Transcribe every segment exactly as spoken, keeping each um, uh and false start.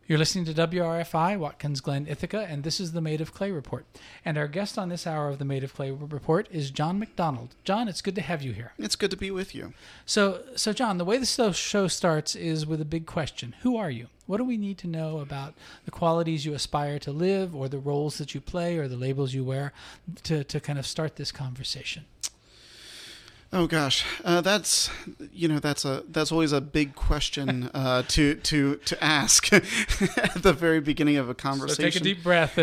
You're listening to W R F I, Watkins Glen, Ithaca, and this is the Made of Clay Report. And our guest on this hour of the Made of Clay Report is John McDonald. John, it's good to have you here. It's good to be with you. So, so John, the way this show starts is with a big question. Who are you? What do we need to know about the qualities you aspire to live, or the roles that you play, or the labels you wear, to, to kind of start this conversation? Oh gosh, uh, that's you know that's a that's always a big question uh, to to to ask at the very beginning of a conversation. So take a deep breath.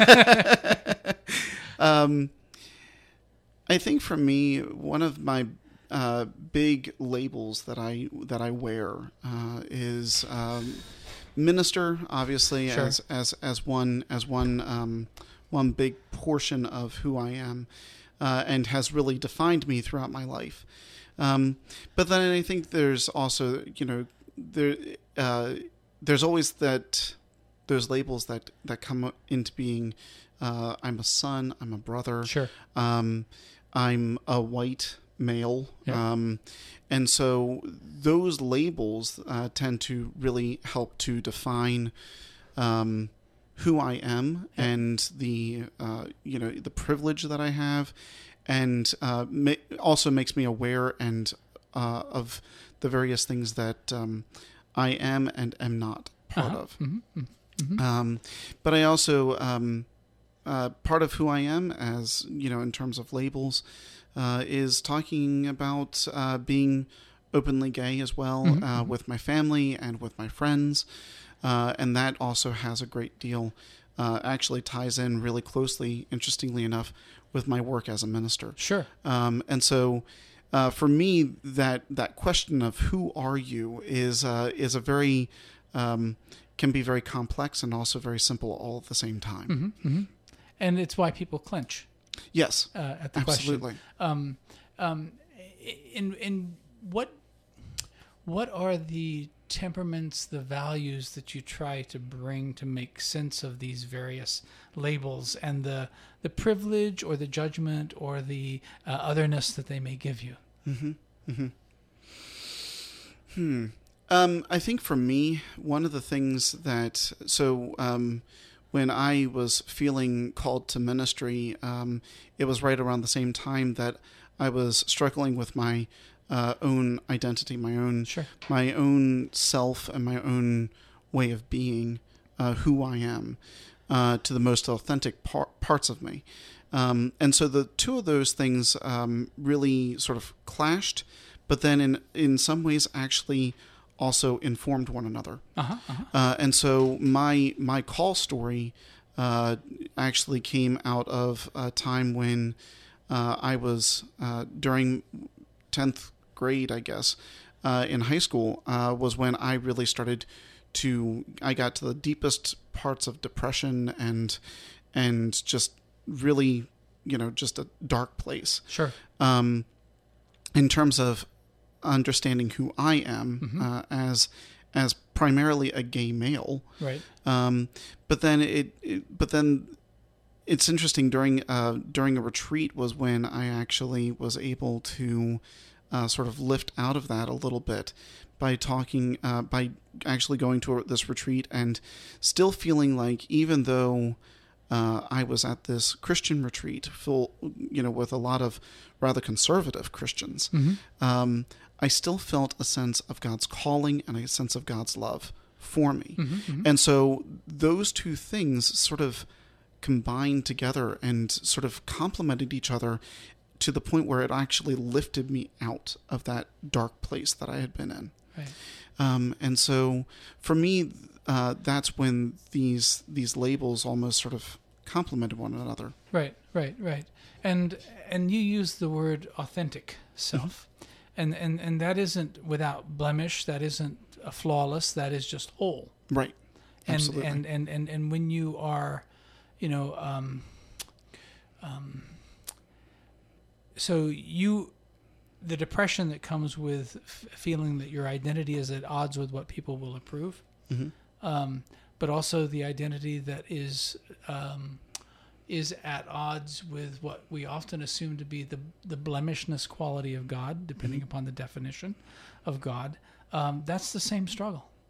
And um, I think for me, one of my uh, big labels that I that I wear uh, is um, minister. Obviously, Sure. as as as one as one um, one big portion of who I am. Uh, and has really defined me throughout my life. Um, but then I think there's also, you know, there uh, there's always that those labels that, that come into being. Uh, I'm a son. I'm a brother. Sure. Um, I'm a white male. Yeah. Um, and so those labels uh, tend to really help to define um who I am yeah. and the uh, you know the privilege that I have, and uh, ma- also makes me aware and uh, of the various things that um, I am and am not part uh-huh. of. Mm-hmm. Mm-hmm. Um, but I also um, uh, part of who I am, as you know, in terms of labels, uh, is talking about uh, being openly gay as well, Mm-hmm. uh, with my family and with my friends. Uh, and that also has a great deal, uh, actually ties in really closely, interestingly enough, with my work as a minister. Sure. Um, and so uh, for me, that that question of who are you is, uh, is a very, um, can be very complex and also very simple all at the same time. Mm-hmm. Mm-hmm. And it's why people clench. Yes, uh, at the absolutely. question. Um, um, in in what what are the temperaments, the values that you try to bring to make sense of these various labels and the the privilege or the judgment or the uh, otherness that they may give you? Mm-hmm. Mm-hmm. Hmm. Um, I think for me, one of the things that so. Um, When I was feeling called to ministry, um, it was right around the same time that I was struggling with my uh, own identity, my own, Sure. my own self, and my own way of being, uh, who I am, uh, to the most authentic par- parts of me. Um, and so the two of those things um, really sort of clashed, but then in in some ways actually also informed one another. Uh-huh, uh-huh. Uh, and so my my call story uh, actually came out of a time when uh, I was uh, during tenth grade, I guess, uh, in high school, uh, was when I really started to, I got to the deepest parts of depression and and just really, you know, just a dark place. Sure. Um, in terms of understanding who I am, Mm-hmm. uh, as as primarily a gay male, Right. um, but then it, it, but then it's interesting. During uh, during a retreat was when I actually was able to uh, sort of lift out of that a little bit by talking, uh, by actually going to this retreat and still feeling like, even though uh, I was at this Christian retreat, full, you know, with a lot of rather conservative Christians. Mm-hmm. Um, I still felt a sense of God's calling and a sense of God's love for me. Mm-hmm, mm-hmm. And so those two things sort of combined together and sort of complemented each other to the point where it actually lifted me out of that dark place that I had been in. Right. Um, and so for me, uh, that's when these these labels almost sort of complemented one another. Right, right, right. And and you use the word authentic self. Mm-hmm. And, and and that isn't without blemish, that isn't a flawless, that is just whole. Right. And Absolutely. and, and, and, and when you are, you know, um, um, so you, the depression that comes with f- feeling that your identity is at odds with what people will approve, Mm-hmm. um, but also the identity that is um, is at odds with what we often assume to be the the blemishness quality of God, depending Mm-hmm. upon the definition of God. Um, that's the same struggle. Mm-hmm.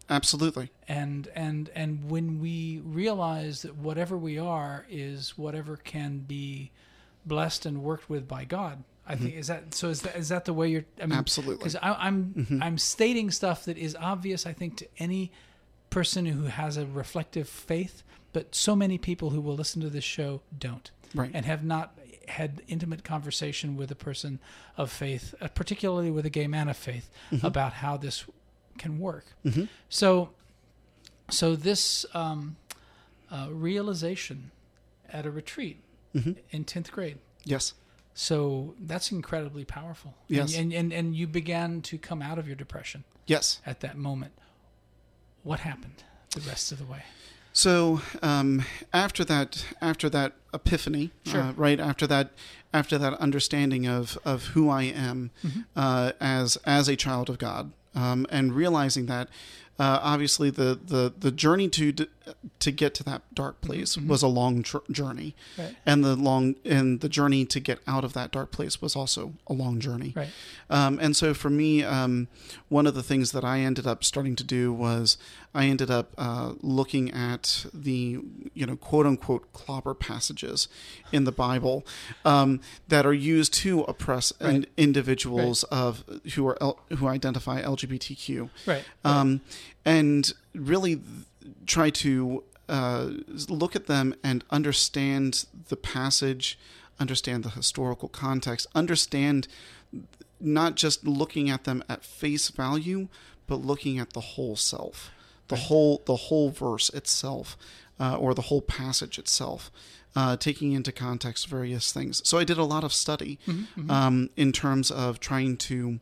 Absolutely. And and and when we realize that whatever we are is whatever can be blessed and worked with by God, I mm-hmm. think is that so. Is that is that the way you're? I mean, absolutely. Because I'm mm-hmm. I'm stating stuff that is obvious, I think, to any person who has a reflective faith, but so many people who will listen to this show don't, right, and have not had intimate conversation with a person of faith, uh, particularly with a gay man of faith, mm-hmm. about how this can work. Mm-hmm. So, so this um, uh, realization at a retreat mm-hmm. in tenth grade. Yes. So that's incredibly powerful. Yes. And, and, and, and you began to come out of your depression. Yes. At that moment. What happened the rest of the way? So um, after that, after that epiphany, sure. uh, right after that, after that understanding of, of who I am mm-hmm. uh, as as a child of God, um, and realizing that, uh, obviously the, the, the journey to to get to that dark place mm-hmm. was a long tr- journey, right. and the long and the journey to get out of that dark place was also a long journey. Right. Um, and so for me, um, one of the things that I ended up starting to do was I ended up uh, looking at the you know quote unquote clobber passages in the Bible um, that are used to oppress right. in, individuals right. of who are L, who identify L G B T Q. Right. Um, and really try to uh, look at them and understand the passage, understand the historical context, understand not just looking at them at face value, but looking at the whole self, the right. whole the whole verse itself, uh, or the whole passage itself, uh, taking into context various things. So I did a lot of study mm-hmm, mm-hmm. Um, in terms of trying to,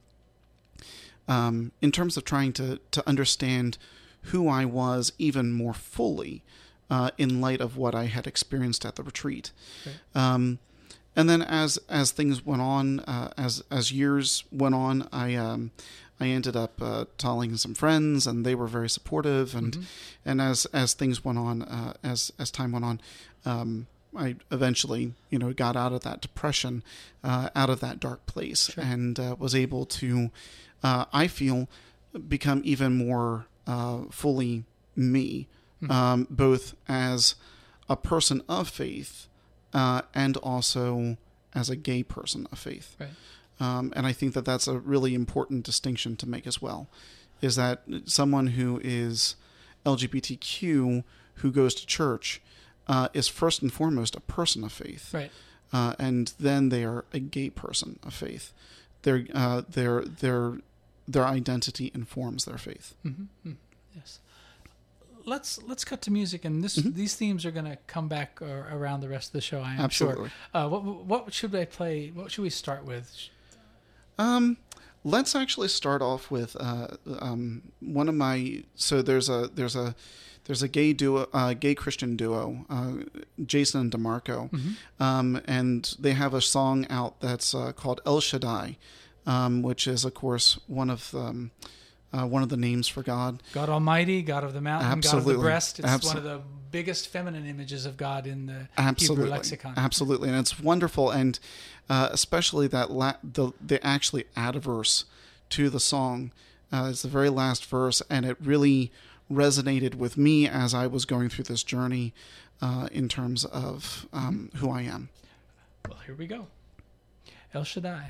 um, in terms of trying to to understand who I was even more fully uh, in light of what I had experienced at the retreat. Okay. Um, and then as as things went on, uh, as as years went on, I um, I ended up uh, telling some friends, and they were very supportive. And mm-hmm. and as as things went on, uh, as as time went on, um, I eventually you know got out of that depression, uh, out of that dark place, sure. and uh, was able to, uh, I feel, become even more Uh, fully me, mm-hmm. um, both as a person of faith uh, and also as a gay person of faith. Right. Um, and I think that that's a really important distinction to make as well, is that someone who is L G B T Q who goes to church uh, is first and foremost a person of faith. Right. Uh, and then they are a gay person of faith. They're, uh, they're, they're, their identity informs their faith. Mm-hmm. Yes. Let's let's cut to music, and this mm-hmm. these themes are going to come back uh, around the rest of the show. I am Absolutely. sure. Uh, what what should I play? What should we start with? Um, let's actually start off with uh, um, one of my. So there's a there's a there's a gay duo, uh, gay Christian duo, uh, Jason and DeMarco, mm-hmm. um, and they have a song out that's uh, called El Shaddai. Um, which is, of course, one of um, uh, one of the names for God. God Almighty, God of the mountain, Absolutely. God of the breast. It's Absol- one of the biggest feminine images of God in the Absolutely. Hebrew lexicon. Absolutely, and it's wonderful, and uh, especially that la- the they actually add a verse to the song. Uh, it's the very last verse, and it really resonated with me as I was going through this journey uh, in terms of um, who I am. Well, here we go. El Shaddai.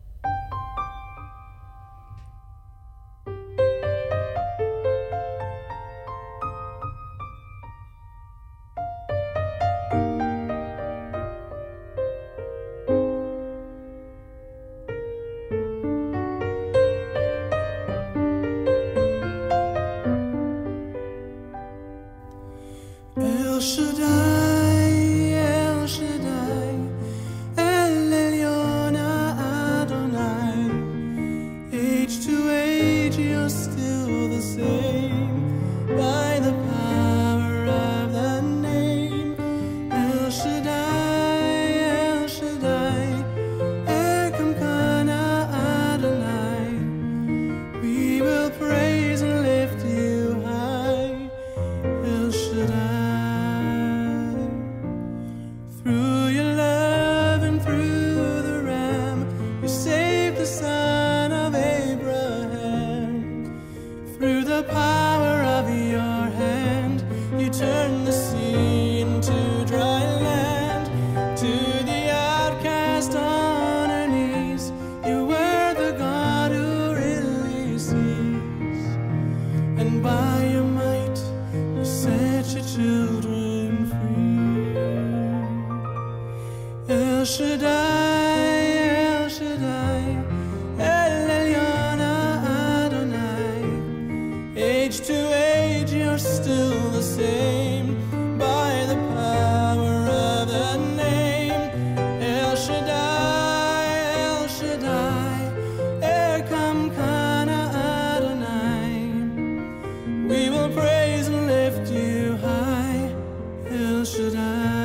El Shaddai, El Shaddai, El Elyon Adonai. turned the sea into dry land. To the outcast on her knees, you were the God who really sees. And by your might, you set your children free. El Shaddai, El Shaddai, El Elyon Adonai. Age to age, you're still the same. By the power of the name, El Shaddai, El Shaddai, Erkam Kana Adonai. We will praise and lift you high, El Shaddai.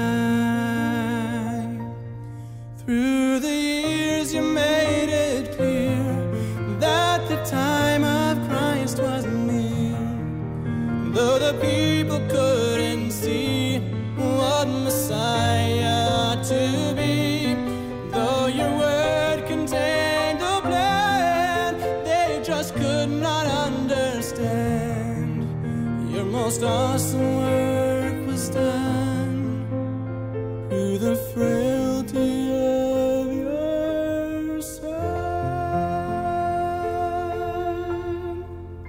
Through the years you made it clear that the time of Christ was near. Though the people couldn't see what Messiah ought to be, though your word contained a plan, they just could not understand. Your most awesome work was done through the frailty of your Son.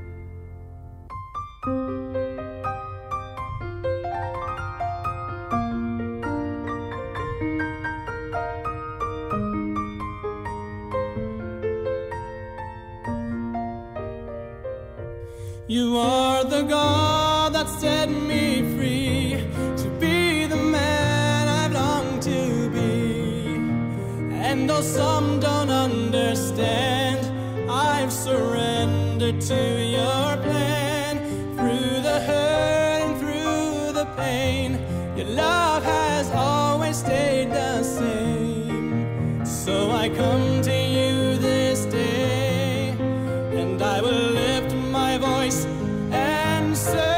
You are the God that set me free to be the man I've longed to be. And though some don't understand, I've surrendered to your plan. Through the hurt and through the pain, your love has always stayed the same. So I come to you this day, and I will lift my voice and say,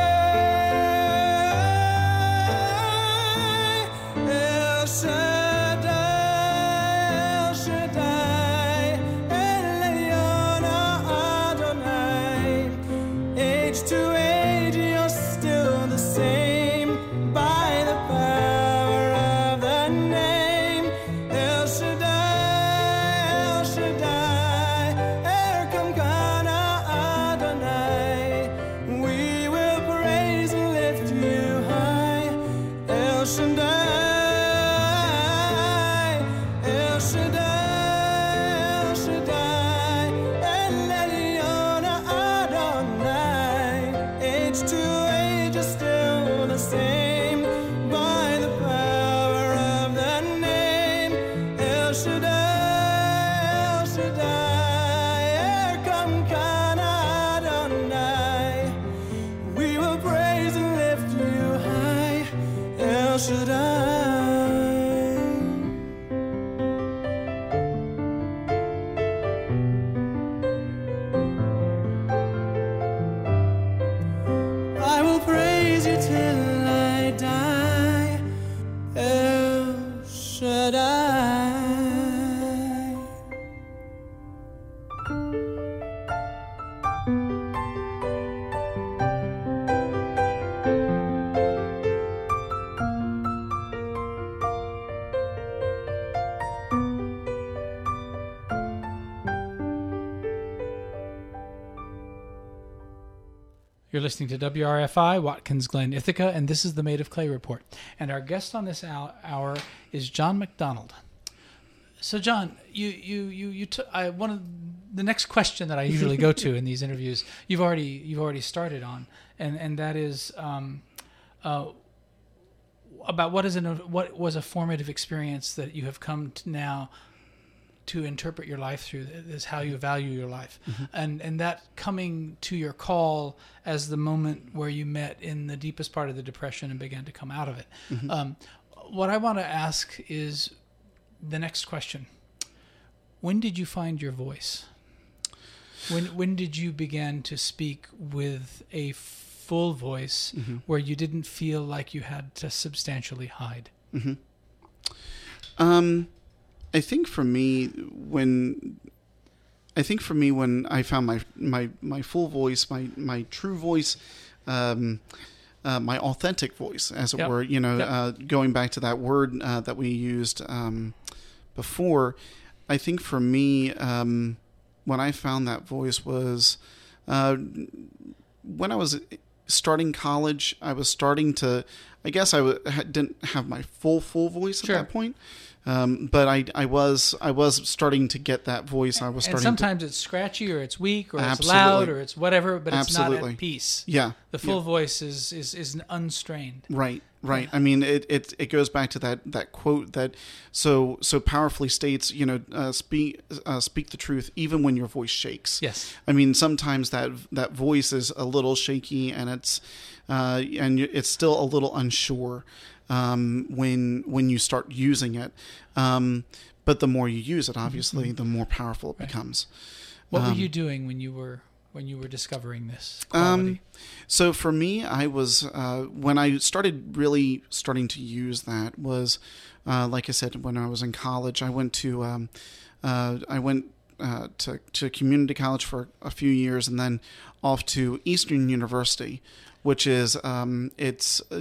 El Shaddai, El Shaddai, El Elyon Adonai. Age to age, you're still the same. By the power of the name, El Shaddai, El Shaddai, Erkam Kana Adonai. We will praise and lift you high, El Shaddai, El Shaddai, El Shaddai, El Elyon Adonai. Age to age is still the same. By the power of the name, El Shaddai, El Shaddai, Erkam Kana Adonai. We will praise and lift you high, El Shaddai. I will praise you till I die, El Shaddai. You're listening to W R F I, Watkins Glen, Ithaca, and this is the Made of Clay Report. And our guest on this hou- hour is John McDonald. So, John, you you you you took I one of the next question that I usually go to in these interviews. You've already you've already started on, and and that is um, uh, about what is an what was a formative experience that you have come to now to interpret your life through, is how you value your life. Mm-hmm. And and that coming to your call as the moment where you met in the deepest part of the depression and began to come out of it. Mm-hmm. Um, what I want to ask is the next question. When did you find your voice? When when did you begin to speak with a full voice, mm-hmm. where you didn't feel like you had to substantially hide? Mm-hmm. Um, I think for me, when I think for me when I found my my, my full voice, my my true voice, um, uh, my authentic voice, as it Yep. were. You know, Yep. uh, going back to that word uh, that we used um, before, I think for me, um, when I found that voice was uh, when I was starting college. I was starting to, I guess I w- didn't have my full full voice at Sure. that point. Um, but I, I was I was starting to get that voice. I was And starting sometimes it's scratchy or it's weak or it's Absolutely. loud or it's whatever, but it's not Absolutely. at peace. to yeah The full yeah. voice is, is, is unstrained. Right, right. Yeah. I mean, it, it it goes back to that, that quote that so so powerfully states, you know, uh, speak uh, speak the truth even when your voice shakes. Yes. I mean, sometimes that that voice is a little shaky and it's uh, and it's still a little unsure um, when when you start using it. Um, but the more you use it, obviously, the more powerful it Right. becomes. What were Um, you doing when you were when you were discovering this Um, quality? so for me, I was uh, when I started really starting to use that was, uh, like I said, when I was in college. I went to um, uh, I went uh, to to community college for a few years, and then off to Eastern University, which is um, it's uh,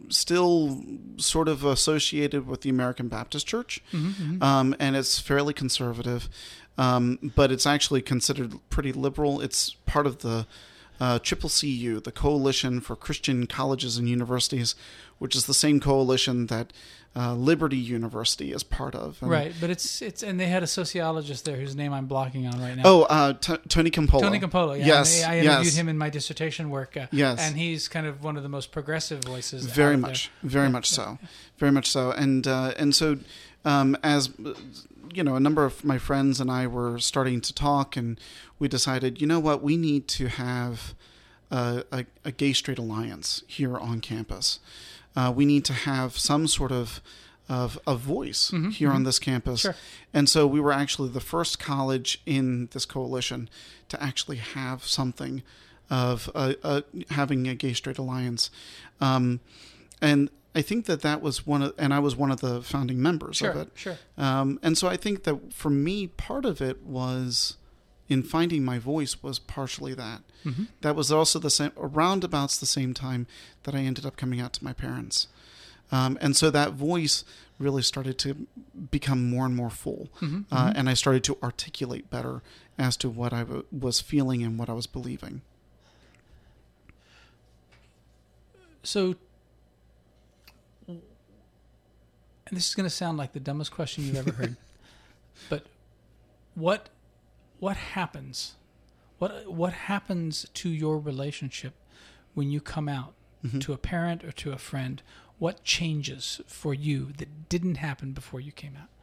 still sort of associated with the American Baptist Church, Mm-hmm, um, and it's fairly conservative, um, but it's actually considered pretty liberal. It's part of the uh, Triple C U, the Coalition for Christian Colleges and Universities, which is the same coalition that uh, Liberty University is part of. And- Right, but it's it's and they had a sociologist there whose name I'm blocking on right now. Oh, uh, T- Tony Campolo. Tony Campolo. Yeah, Yes, and I interviewed yes. him in my dissertation work. Uh, Yes. and he's kind of one of the most progressive voices. Very out of much, there. very Yeah, much yeah, so, very much so, and uh, and so um, as you know, a number of my friends and I were starting to talk, and we decided, you know what, we need to have a, a, a gay straight alliance here on campus. Uh, we need to have some sort of of a voice Mhm, here mhm. on this campus, Sure. and so we were actually the first college in this coalition to actually have something of uh, uh, having a gay straight alliance. Um, and I think that that was one of, and I was one of the founding members Sure, of it. sure. Um, and so I think that for me, part of it was in finding my voice was partially that. Mm-hmm. That was also the same, around about the same time that I ended up coming out to my parents. Um, and so that voice really started to become more and more full. Mm-hmm, Uh, and I started to articulate better as to what I w- was feeling and what I was believing. So, and this is going to sound like the dumbest question you've ever heard, but what what happens? What what happens to your relationship when you come out Mm-hmm. to a parent or to a friend? What changes for you that didn't happen before you came out?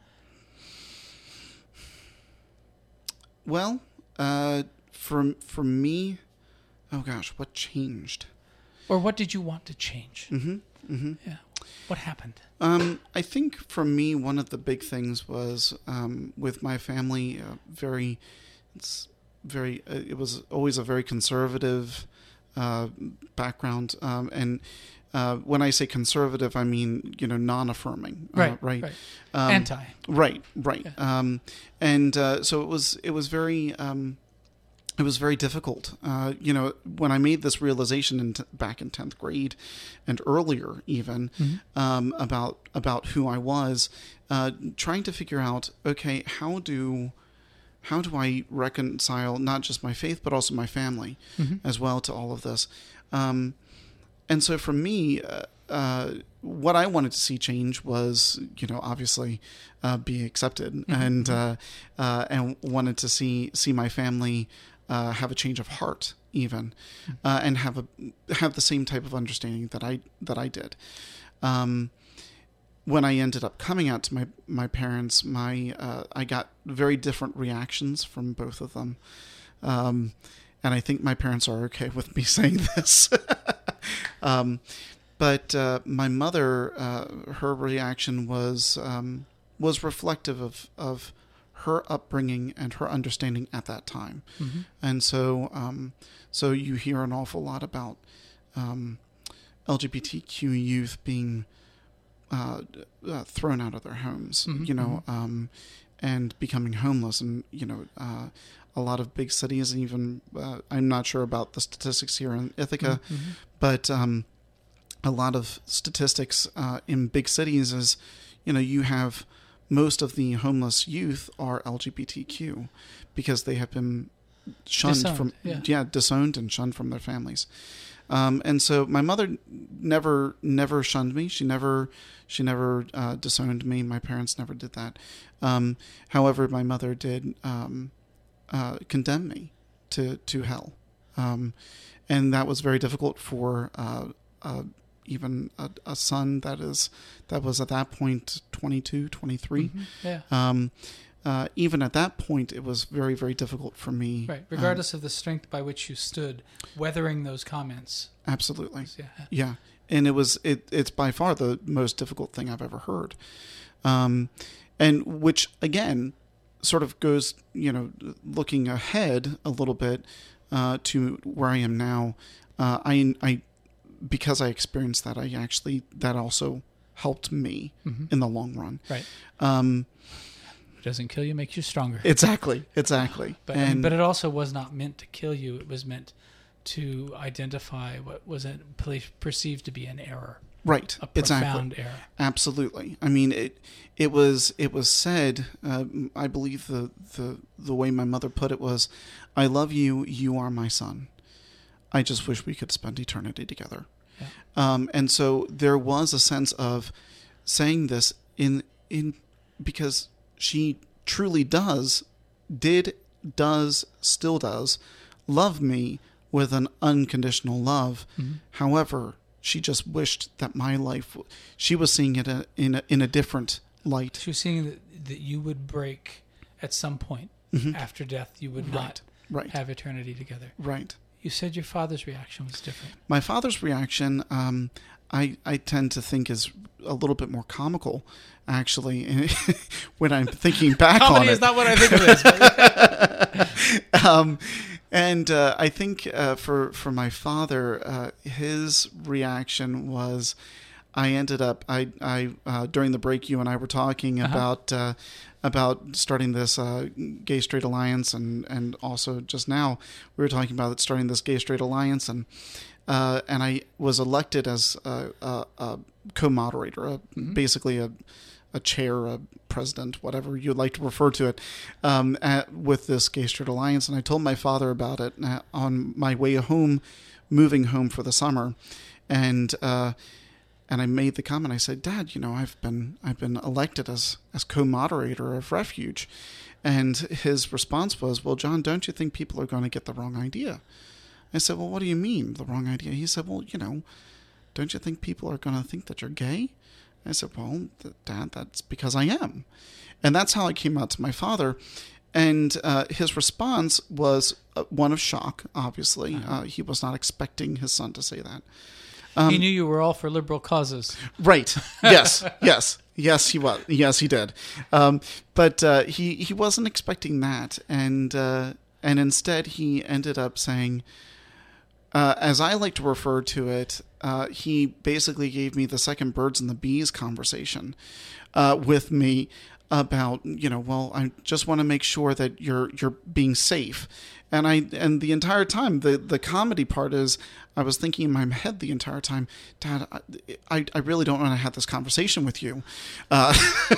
Well, uh, for for me, oh gosh, what changed? Or what did you want to change? Mm-hmm. Mm-hmm. Yeah. What happened? Um, I think for me, one of the big things was um, with my family. Uh, very, it's very. Uh, it was always a very conservative uh, background, um, and uh, when I say conservative, I mean you know non-affirming, uh, Right. right, Right. Um, Anti. right, right. Yeah. Um, and uh, so it was. It was very. Um, It was very difficult. Uh, you know, when I made this realization in t- back in tenth grade and earlier even Mhm. um, about about who I was, uh, trying to figure out, okay, how do how do I reconcile not just my faith but also my family Mhm. as well to all of this? Um, and so for me, uh, uh, what I wanted to see change was, you know, obviously uh, be accepted, Mm-hmm. and uh, uh, and wanted to see see my family uh, have a change of heart, even, uh, and have a have the same type of understanding that I that I did. Um, when I ended up coming out to my my parents, my uh, I got very different reactions from both of them. Um, and I think my parents are okay with me saying this. um, but uh, my mother, uh, her reaction was um, was reflective of, of her upbringing and her understanding at that time. Mm-hmm. And so, um, so you hear an awful lot about um, L G B T Q youth being uh, uh, thrown out of their homes, Mhm, you know, um, and becoming homeless, and you know, uh, a lot of big cities, and even uh, I'm not sure about the statistics here in Ithaca, Mhm. but um, a lot of statistics uh, in big cities is, you know, you have most of the homeless youth are L G B T Q because they have been shunned Disowned, from, yeah. yeah, disowned and shunned from their families. Um, and so my mother never, never shunned me. She never, she never uh, disowned me. My parents never did that. Um, however, my mother did um, uh, condemn me to to hell, um, and that was very difficult for uh, uh, even a, a son that is that was at that point twenty-two, twenty-three. Mm-hmm. Yeah. Um, Uh, even at that point, it was very, very difficult for me. Right. Regardless um, of the strength by which you stood, weathering those comments. Absolutely. Yeah. Yeah. And it was, it, it's by far the most difficult thing I've ever heard. Um, and which, again, sort of goes, you know, looking ahead a little bit uh, to where I am now. Uh, I, I, because I experienced that, I actually, that also helped me mm-hmm. in the long run. Right. Um, Doesn't kill you, makes you stronger. Exactly, exactly. But and, but it also was not meant to kill you. It was meant to identify what was perceived to be an error. Right. A profound exactly. error. Absolutely. I mean, it it was it was said. Uh, I believe the the the way my mother put it was, "I love you. You are my son. I just wish we could spend eternity together." Yeah. Um, and so there was a sense of saying this in in because. She truly does, did, does, still does, love me with an unconditional love. Mm-hmm. However, she just wished that my life, she was seeing it in a, in a different light. She was seeing that, that you would break at some point mm-hmm. after death. You would right. not right. have eternity together. Right. You said your father's reaction was different. My father's reaction, um, I, I tend to think is a little bit more comical, actually, when I'm thinking back on it. Comedy is not what I think it is. um, and uh, I think uh, for for my father, uh, his reaction was, I ended up, I, I uh, during the break, you and I were talking uh-huh. about uh, about starting this uh, Gay Straight Alliance, and, and also just now we were talking about starting this Gay Straight Alliance, and uh, and I was elected as a, a, a co-moderator, a, mm-hmm. basically a a chair, a president, whatever you'd like to refer to it, um, at, with this Gay Straight Alliance. And I told my father about it on my way home, moving home for the summer, and uh, and I made the comment. I said, "Dad, you know, I've been I've been elected as as co-moderator of Refuge," and his response was, "Well, John, don't you think people are going to get the wrong idea?" I said, "Well, what do you mean the wrong idea?" He said, "Well, you know, don't you think people are going to think that you're gay?" I said, "Well, Dad, that's because I am." And that's how I came out to my father. And uh, his response was uh, one of shock, obviously. Uh, he was not expecting his son to say that. Um, he knew you were all for liberal causes. Right. Yes. yes. Yes, he was. Yes, he did. Um, but uh, he, he wasn't expecting that. And, uh, and instead, he ended up saying, Uh, as I like to refer to it, uh, he basically gave me the second birds and the bees conversation uh, with me about, you know, well, I just want to make sure that you're you're being safe. And I and the entire time, the, the comedy part is, I was thinking in my head the entire time, Dad, I, I really don't want to have this conversation with you. Uh,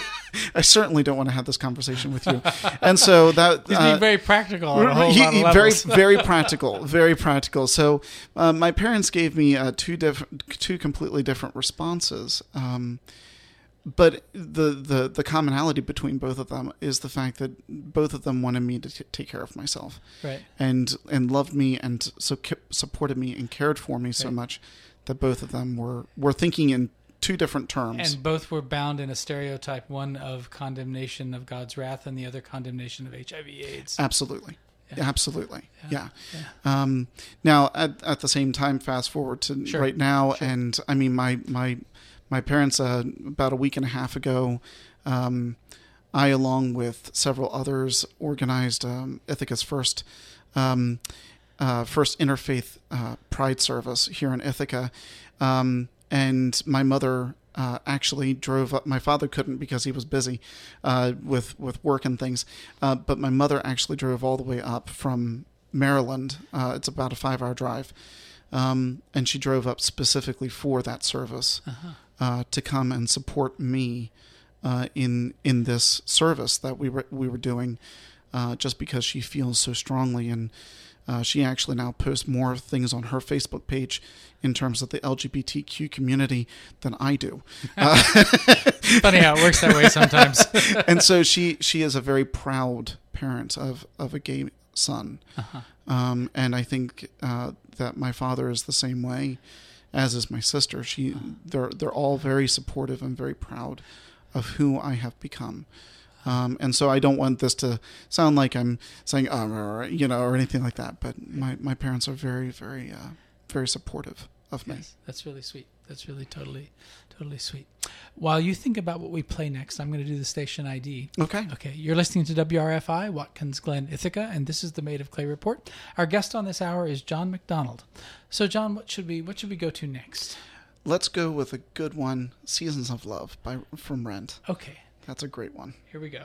I certainly don't want to have this conversation with you. And so that he's being uh, very practical on a whole he, lot of very levels. very practical, very practical. So uh, my parents gave me uh, two different, two completely different responses. Um, but the, the the commonality between both of them is the fact that both of them wanted me to t- take care of myself, right? And and loved me and so supported me and cared for me so right. much that both of them were were thinking in two different terms. And both were bound in a stereotype, one of condemnation of God's wrath and the other condemnation of H I V AIDS. Absolutely. Yeah. Absolutely. Yeah. yeah. yeah. Um, now, at, at the same time, fast forward to sure. right now, sure. and I mean, my my my parents, uh, about a week and a half ago, um, I, along with several others, organized um, Ithaca's first um, uh, first interfaith uh, pride service here in Ithaca. Um, And my mother uh, actually drove up. My father couldn't because he was busy uh, with with work and things. Uh, but my mother actually drove all the way up from Maryland. Uh, it's about a five-hour drive Um, and she drove up specifically for that service Uh-huh. uh, to come and support me uh, in in this service that we were we were doing, uh, just because she feels so strongly. And uh, she actually now posts more things on her Facebook page in terms of the L G B T Q community than I do. Uh, Funny how it works that way sometimes. and so she she is a very proud parent of of a gay son. Uh-huh. Um, and I think uh, that my father is the same way, as is my sister. She, they're they're all very supportive and very proud of who I have become. Um, and so I don't want this to sound like I'm saying, oh, you know, or anything like that. But my, my parents are very, very, uh, very supportive of me. Yes, that's really sweet. That's really totally, totally sweet. While you think about what we play next, I'm going to do the station I D. Okay. Okay. You're listening to W R F I, Watkins Glen, Ithaca, and this is the Made of Clay Report. Our guest on this hour is John McDonald. So, John, what should we what should we go to next? Let's go with a good one, "Seasons of Love" by from Rent. Okay. That's a great one. Here we go.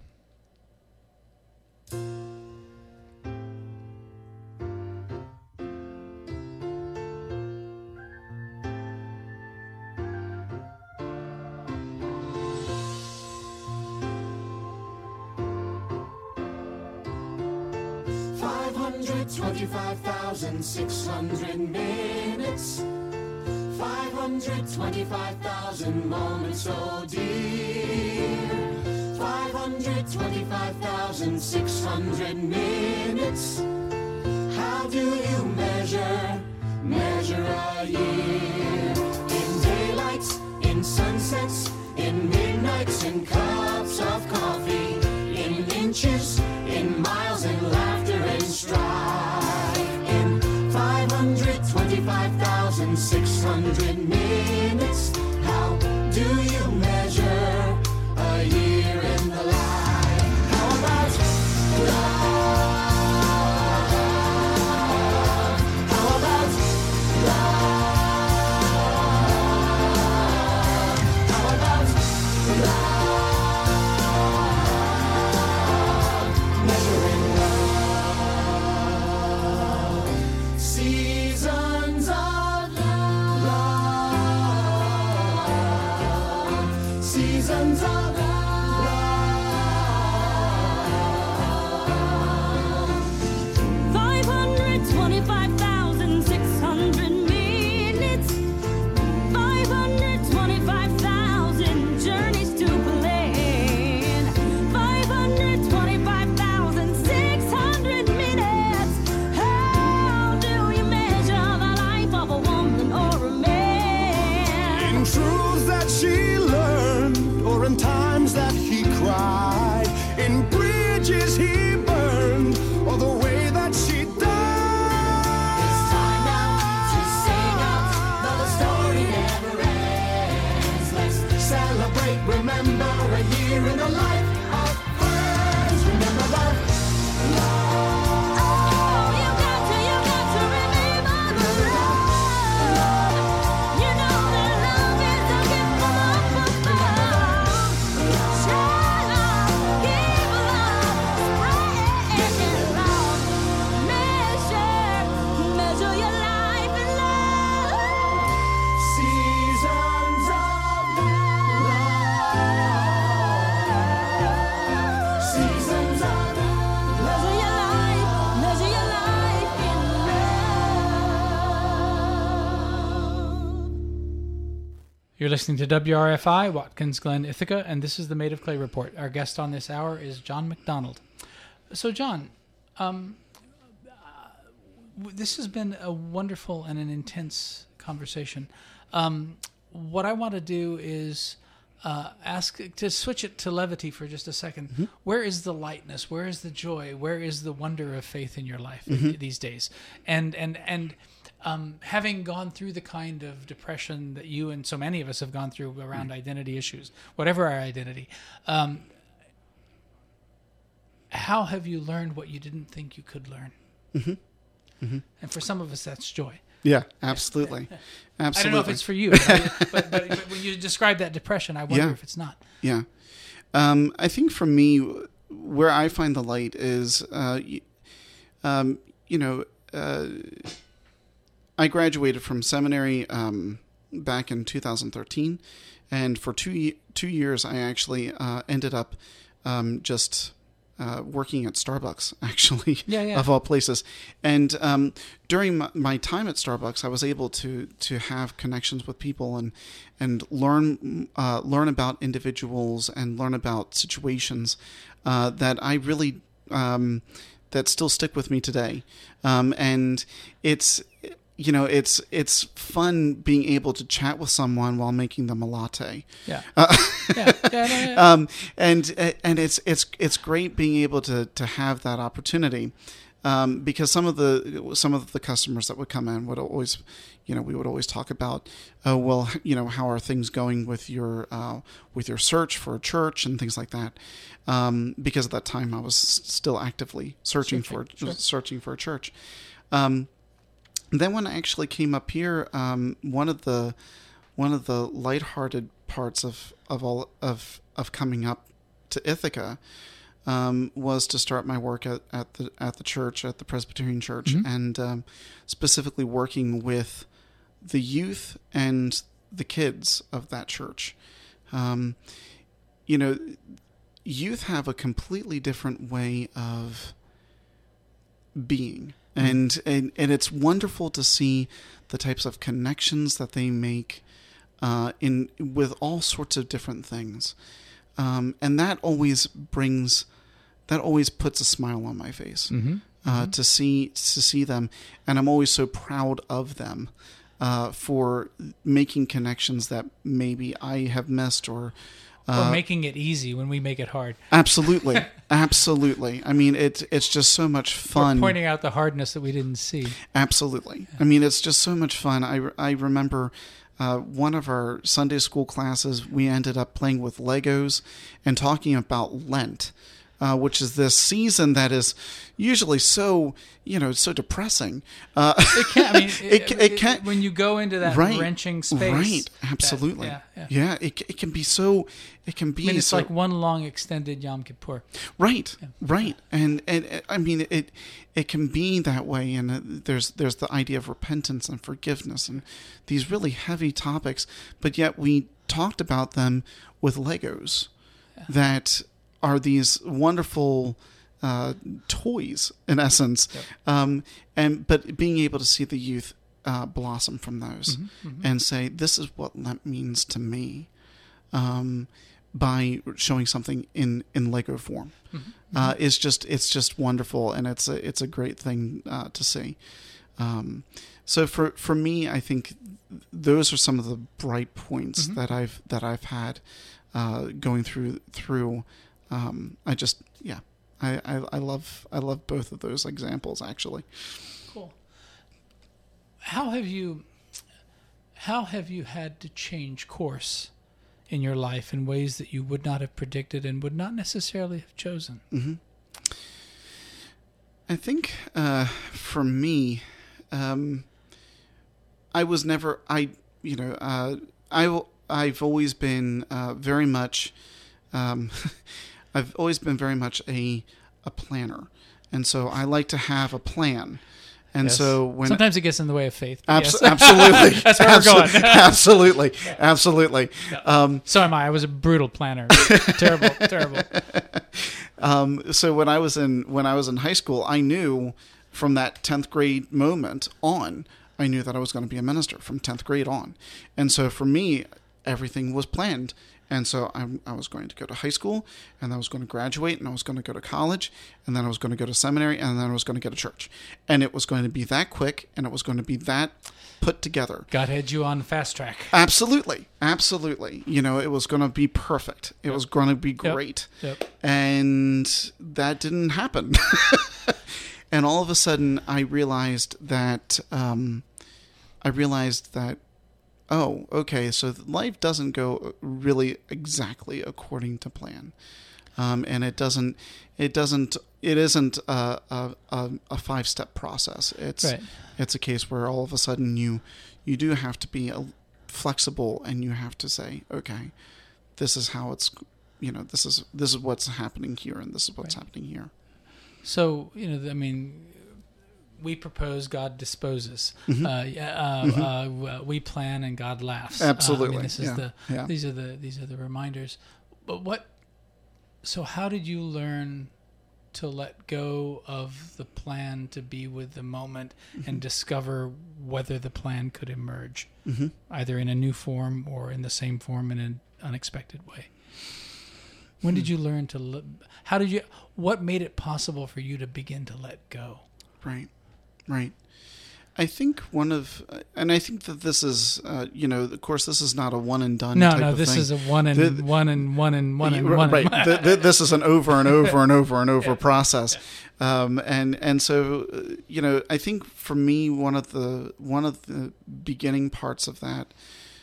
five hundred twenty-five thousand six hundred minutes, five hundred twenty-five thousand moments, oh dear. five hundred twenty-five thousand six hundred minutes. How do you measure, measure a year? In daylights, in sunsets, in midnights, in cups of coffee, in inches, in miles, in laughter and strife. In five hundred twenty-five thousand six hundred minutes, how do you measure a year in the life? How about love? How about love? How about love? Measuring love. Seasons of love. Seasons of love. five hundred twenty-five thousand six hundred minutes, five hundred twenty-five thousand journeys to plan, five hundred twenty-five thousand six hundred minutes. How do you measure the life of a woman or a man? In truths that she learned, or in times that he cried, in bridges he burned, or the way that she died. It's time now to sing out, though the story never ends. Let's celebrate, remember a year in the life of friends. Remember love, love. Oh, you got to, you got to remember the love. You know that love is a gift from up above. Share love, give love, spread love. Measure, measure your life in love. Seasons of love. Seasons of Measure your life, measure your life in love. You're listening to W R F I, Watkins Glen, Ithaca, and this is the Made of Clay Report. Our guest on this hour is John McDonald. So, John, um, uh, w- this has been a wonderful and an intense conversation. Um, what I want to do is uh, ask to switch it to levity for just a second. Where is the lightness? Where is the joy? Where is the wonder of faith in your life these days? And and and um, having gone through the kind of depression that you and so many of us have gone through around identity issues, whatever our identity, um, how have you learned what you didn't think you could learn? And for some of us, that's joy. Yeah, absolutely. Absolutely. I don't know if it's for you, but, but, but, but when you describe that depression, I wonder Yeah. if it's not. Yeah. Um, I think for me, where I find the light is, uh, y- um, you know, uh, I graduated from seminary um, back in two thousand thirteen, and for two ye- two years I actually uh, ended up um, just uh, working at Starbucks, actually, Yeah, yeah. of all places. And um, during my, my time at Starbucks, I was able to to have connections with people and and learn uh, learn about individuals and learn about situations uh, that I really um, that still stick with me today. Um, and it's you know, it's it's fun being able to chat with someone while making them a latte. Yeah. Uh, yeah. Yeah, no, yeah. um, and and it's it's it's great being able to to have that opportunity, um, because some of the some of the customers that would come in would always, you know, we would always talk about, oh well, you know, how are things going with your uh, with your search for a church and things like that, um, because at that time I was still actively searching, Searching, for sure. searching for a church. Um, Then when I actually came up here, um, one of the one of the lighthearted parts of, of all of of coming up to Ithaca um, was to start my work at, at the at the church, at the Presbyterian Church, Mhm. and um, specifically working with the youth and the kids of that church. Um, you know, youth have a completely different way of being. And, and and it's wonderful to see the types of connections that they make uh, in with all sorts of different things, um, and that always brings that always puts a smile on my face Mm-hmm. uh, to see to see them, and I'm always so proud of them uh, for making connections that maybe I have missed or. Or Uh, making it easy when we make it hard. absolutely, absolutely. I mean, it's it's just so much fun. Or pointing out the hardness that we didn't see. Absolutely. I mean, it's just so much fun. I, I remember uh, one of our Sunday school classes, we ended up playing with Legos and talking about Lent, uh, which is this season that is usually so, you know, so depressing. Uh, It can. I mean, It it, ca- it, it can- when you go into that right, wrenching space. Right, that- absolutely. yeah, yeah. Yeah, it, it can be so, it can be I mean, it's so, like one long extended Yom Kippur. Right, right, and, and and I mean it. It can be that way, and uh, there's there's the idea of repentance and forgiveness, and these really heavy topics. But yet we talked about them with Legos, that are these wonderful uh, toys in essence, Yep. um, and but being able to see the youth uh, blossom from those, Mm-hmm, and say, this is what Lent means to me. Um, by showing something in, in Lego form, uh, is just it's just wonderful, and it's a it's a great thing uh, to see. Um, so for for me, I think those are some of the bright points that I've that I've had uh, going through through. Um, I just yeah, I, I I love I love both of those examples actually. Cool. How have you? How have you had to change course in your life in ways that you would not have predicted and would not necessarily have chosen? Mm-hmm. I think uh, for me, um, I was never I you know uh, I I've always been uh, very much um, I've always been very much a a planner, and so I like to have a plan. And Yes. so when Sometimes it gets in the way of faith. but Abs- yes. absolutely, That's where we're Absol- going. absolutely, absolutely. Um, So am I. I was a brutal planner. terrible, terrible. Um, so when I was in when I was in high school, I knew from that tenth grade moment on, I knew that I was going to be a minister from tenth grade on, and so for me, everything was planned. And so I, I was going to go to high school, and I was going to graduate, and I was going to go to college, and then I was going to go to seminary, and then I was going to get a church, and it was going to be that quick, and it was going to be that put together. God had you on fast track. Absolutely, absolutely. You know, it was going to be perfect. It was going to be Yep. great. Yep. And that didn't happen. And all of a sudden, I realized that, um, I realized that, oh, okay, so life doesn't go really exactly according to plan. Um, and it doesn't, it doesn't, it isn't a, a, a, a five-step process. It's, Right. it's a case where all of a sudden you, you do have to be a, flexible, and you have to say, okay, this is how it's, you know, this is, this is what's happening here, and this is what's Right. happening here. So, you know, I mean, we propose, God disposes. Mm-hmm. Uh, yeah, uh, Mm-hmm. uh, w- we plan and God laughs. Absolutely. Uh, I mean, this is Yeah. the Yeah. these are the these are the reminders. But what? So how did you learn to let go of the plan to be with the moment Mm-hmm. and discover whether the plan could emerge, Mm-hmm. either in a new form or in the same form in an unexpected way? When did you learn to? Le- how did you? What made it possible for you to begin to let go? Right, right. I think one of, and I think that this is, uh, you know, of course, this is not a one and done. No, type no, of this thing. is a one and The- one and one and one and Y- one. right. And, th- th- this is an over and over and over and over process, um, and and so uh, you know, I think for me, one of the one of the beginning parts of that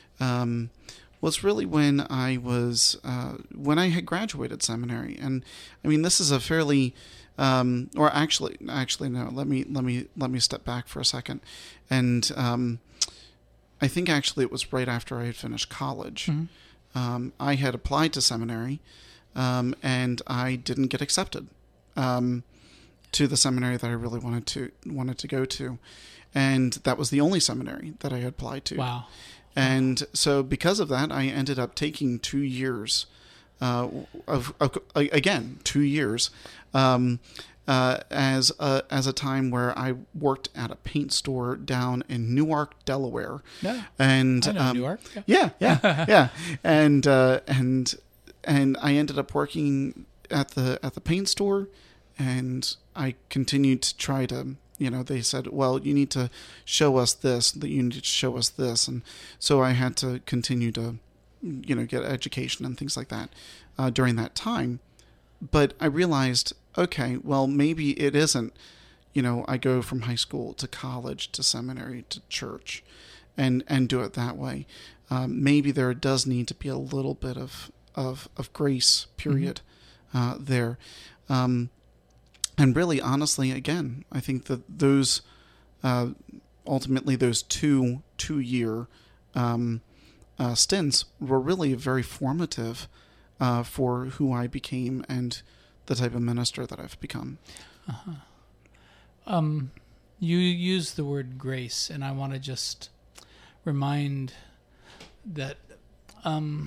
um, was really when I was uh, when I had graduated seminary, and I mean, this is a fairly Um, or actually, actually, no. Let me let me let me step back for a second, and um, I think actually it was right after I had finished college. Mhm. Um, I had applied to seminary, um, and I didn't get accepted um, to the seminary that I really wanted to wanted to go to, and that was the only seminary that I had applied to. wow. And so because of that, I ended up taking two years uh, of, of again two years um, uh, as a, as a time where I worked at a paint store down in Newark, Delaware. Yeah, And I know um, Newark. Yeah. yeah, yeah, yeah, and uh, and and I ended up working at the at the paint store, and I continued to try to. You know, they said, well, you need to show us this, that you need to show us this. And so I had to continue to, you know, get education and things like that uh, during that time. But I realized, okay, well, maybe it isn't, you know, I go from high school to college to seminary to church and, and do it that way. Um, maybe there does need to be a little bit of, of, of grace, period, mm-hmm. uh, there. Um, And really, honestly, again, I think that those, uh, ultimately, those two two-year um, uh, stints were really very formative uh, for who I became and the type of minister that I've become. Uh-huh. Um, you use the word grace, and I want to just remind that um,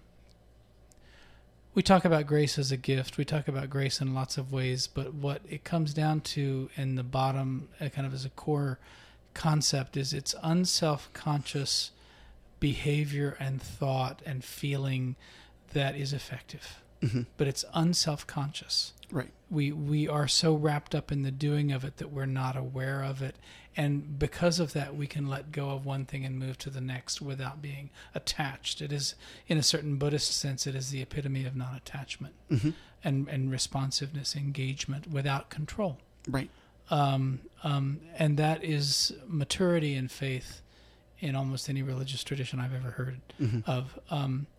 we talk about grace as a gift. We talk about grace in lots of ways, but what it comes down to in the bottom, uh, kind of as a core concept, is it's unself-conscious behavior and thought and feeling that is effective. Mm-hmm. But it's unself-conscious. Right. We we are so wrapped up in the doing of it that we're not aware of it. And because of that, we can let go of one thing and move to the next without being attached. It is, in a certain Buddhist sense, it is the epitome of non-attachment Mm-hmm. and, and responsiveness, engagement without control. Right. Um, um, and that is maturity in faith in almost any religious tradition I've ever heard Mm-hmm. of. Um,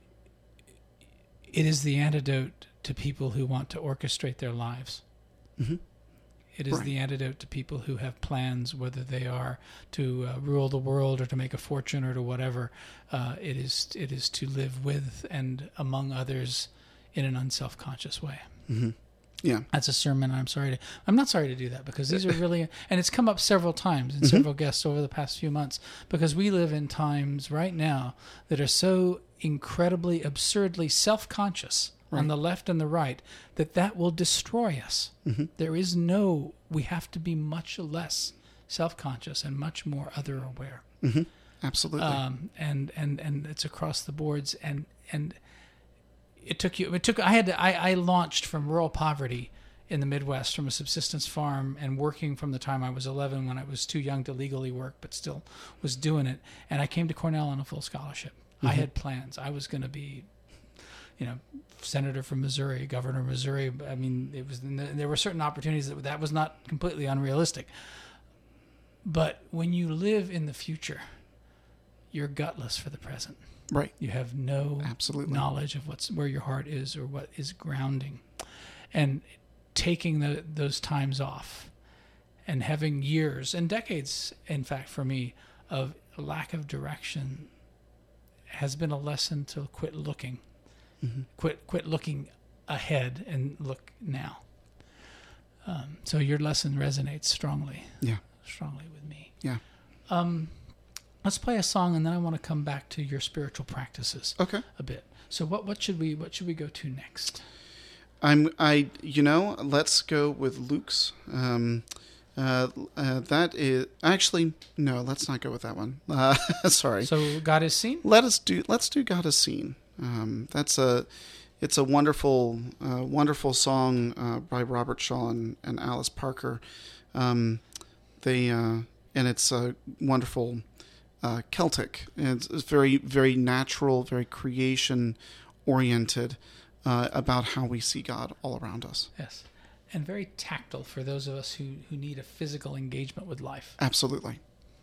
it is the antidote to people who want to orchestrate their lives. Mm-hmm. It is Right. the antidote to people who have plans, whether they are to uh, rule the world or to make a fortune or to whatever. Uh, it is it is to live with and among others in an unself-conscious way. Mm-hmm. Yeah. That's a sermon. I'm sorry to. I'm not sorry to do that because these are really, and it's come up several times in Mm-hmm. several guests over the past few months because we live in times right now that are so incredibly, absurdly self-conscious Right. on the left and the right that that will destroy us. Mm-hmm. There is no. We have to be much less self-conscious and much more other-aware. Mm-hmm. Absolutely. Um, and and and it's across the boards. And and it took you. It took. I had. To, I I launched from rural poverty in the Midwest, from a subsistence farm, and working from the time I was eleven, when I was too young to legally work, but still was doing it. And I came to Cornell on a full scholarship. I had plans. I was going to be, you know, senator from Missouri, governor of Missouri. I mean, it was. There were certain opportunities that that was not completely unrealistic. But when you live in the future, you're gutless for the present. right. You have no Absolutely. knowledge of what's where your heart is or what is grounding. And taking the, those times off and having years and decades, in fact, for me, of a lack of direction has been a lesson to quit looking. Mm-hmm. Quit quit looking ahead and look now. Um, so your lesson resonates strongly, Yeah. strongly with me. Yeah. Um, let's play a song, and then I want to come back to your spiritual practices Okay. a bit. So what what should we what should we go to next? I'm I you know let's go with Luke's. Um, uh, uh, that is actually no. Let's not go with that one. Uh, sorry. So God is seen. Let us do. Let's do God is seen. Um, that's a. It's a wonderful, uh, wonderful song uh, by Robert Shaw and, and Alice Parker. Um, they uh, and it's a wonderful uh, Celtic. It's, it's very, very natural, very creation oriented uh, about how we see God all around us. Yes, and very tactile for those of us who who need a physical engagement with life. Absolutely.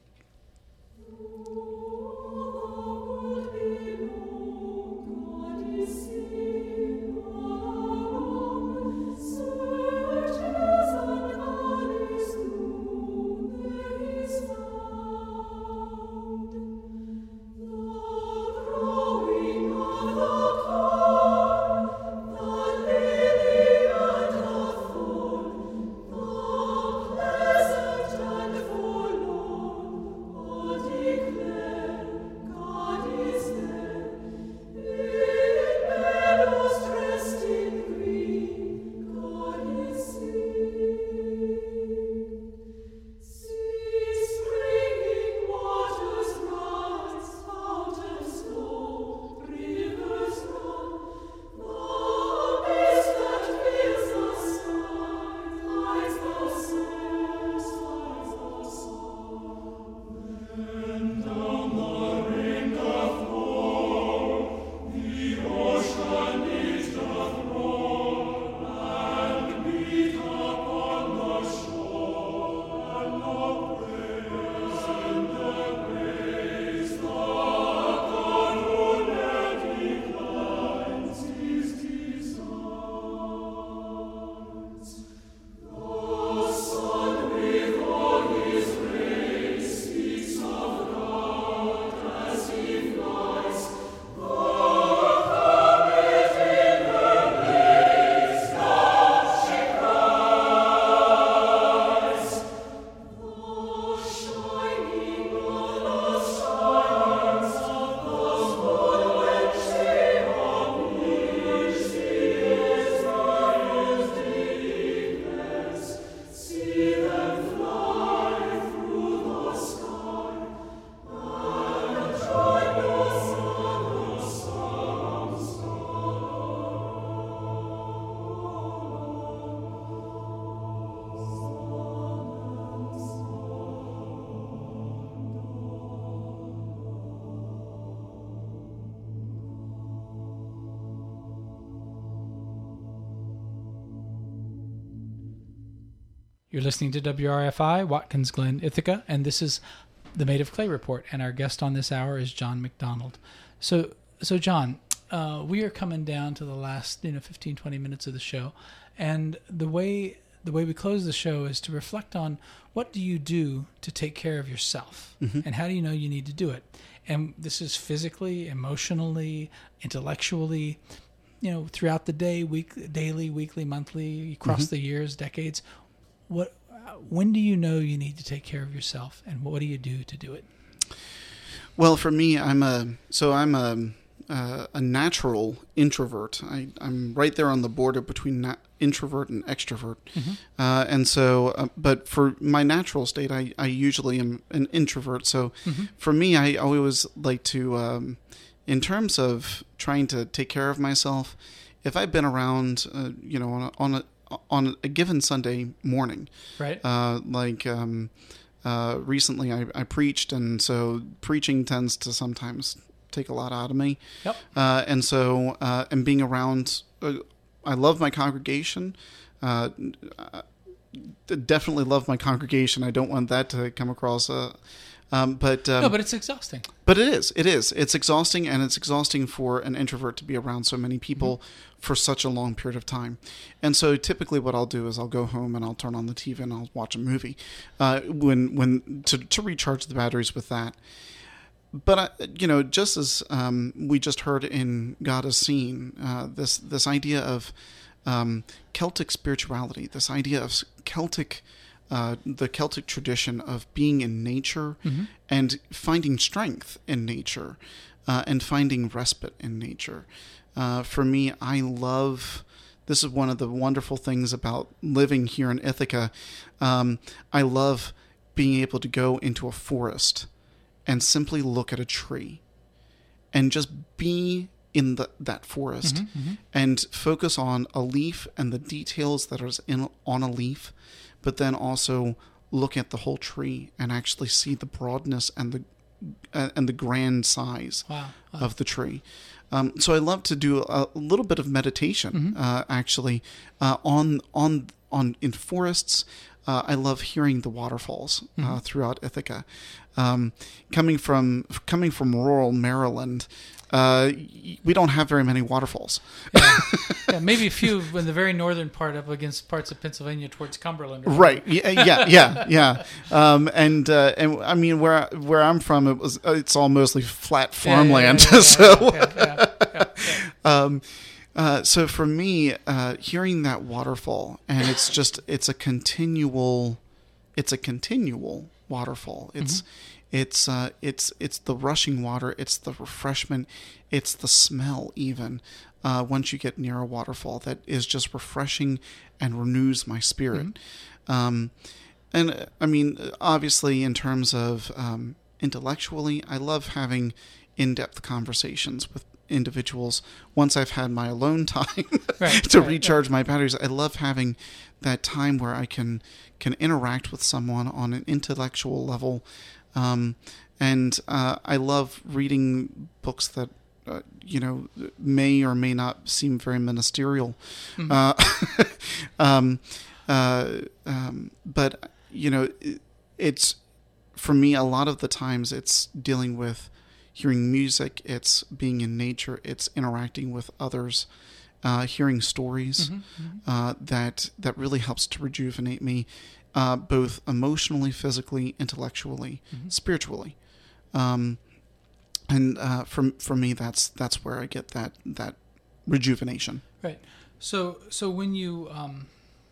You're listening to W R F I, Watkins Glen, Ithaca, and this is the Made of Clay Report, and our guest on this hour is John McDonald. So, so John, uh, we are coming down to the last, you know, fifteen, twenty minutes of the show, and the way the way we close the show is to reflect on what do you do to take care of yourself, Mm-hmm. and how do you know you need to do it? And this is physically, emotionally, intellectually, you know, throughout the day, week, daily, weekly, monthly, across Mm-hmm. the years, decades. What, uh, when do you know you need to take care of yourself, and what do you do to do it? Well, for me, I'm a so I'm a uh, a natural introvert. I, I'm right there on the border between na- introvert and extrovert, Mm-hmm. uh, and so. Uh, but for my natural state, I, I usually am an introvert. So Mm-hmm. for me, I always like to, um, in terms of trying to take care of myself, if I've been around, uh, you know, on a, on a on a given Sunday morning, Right. uh, like um, uh, recently I, I preached, and so preaching tends to sometimes take a lot out of me. Yep. Uh, and so, uh, and being around, uh, I love my congregation. Uh, I definitely love my congregation. I don't want that to come across. Uh, um, but um, no, but it's exhausting. but it is. It is. It's exhausting, and it's exhausting for an introvert to be around so many people Mm-hmm. for such a long period of time. And so, typically, what I'll do is I'll go home and I'll turn on the T V and I'll watch a movie, uh, when when to to recharge the batteries with that. But I, you know, just as um, we just heard in God is Seen, uh, this this idea of um, Celtic spirituality, this idea of Celtic, uh, the Celtic tradition of being in nature Mm-hmm. and finding strength in nature, uh, and finding respite in nature. Uh, for me, I love. This is one of the wonderful things about living here in Ithaca. Um, I love being able to go into a forest and simply look at a tree and just be in the, that forest Mm-hmm, mm-hmm. and focus on a leaf and the details that are in, on a leaf, but then also look at the whole tree and actually see the broadness and the uh, and the grand size Wow. Wow. of the tree. Um, so I love to do a, a little bit of meditation, Mm-hmm. uh, actually, uh, on on on in forests. Uh, I love hearing the waterfalls uh, Mm-hmm. throughout Ithaca. Um, coming from coming from rural Maryland, uh, y- we don't have very many waterfalls. Yeah. Yeah, maybe a few in the very northern part up against parts of Pennsylvania towards Cumberland. or Right? Yeah, yeah, yeah, yeah. Um, and uh, and I mean, where where I'm from, it was it's all mostly flat Yeah, yeah, farmland. yeah, yeah, so. yeah, yeah, yeah, yeah. Um, uh, so for me, uh, hearing that waterfall, and it's just, it's a continual, it's a continual waterfall. It's, it's, uh, it's, it's the rushing water. It's the refreshment. It's the smell even, uh, once you get near a waterfall that is just refreshing and renews my spirit. Um, and uh, I mean, obviously in terms of, um, intellectually, I love having in-depth conversations with individuals once I've had my alone time Right, to right, recharge my batteries. I love having that time where I can can interact with someone on an intellectual level, um, and uh, I love reading books that uh, you know may or may not seem very ministerial, uh, um, uh, um, but you know it, it's for me a lot of the times it's dealing with hearing music, it's being in nature, it's interacting with others, uh, hearing stories, uh, that that really helps to rejuvenate me, uh, both emotionally, physically, intellectually, spiritually, um, and uh, for for me, that's that's where I get that that rejuvenation. Right. So so when you um,